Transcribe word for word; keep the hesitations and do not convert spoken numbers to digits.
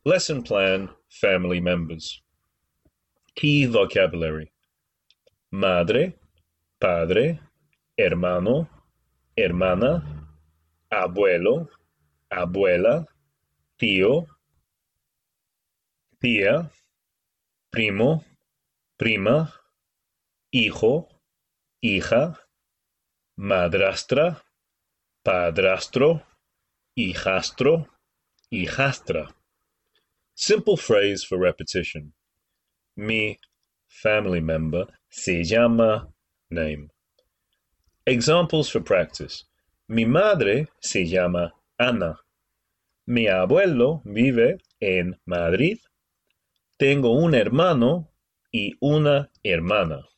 Lesson plan, family members. Key vocabulary: madre, padre, hermano, hermana, abuelo, abuela, tío, tía, primo, prima, hijo, hija, madrastra, padrastro, hijastro, hijastra. Simple phrase for repetition. Mi family member se llama name. Examples for practice. Mi madre se llama Ana. Mi abuelo vive en Madrid. Tengo un hermano y una hermana.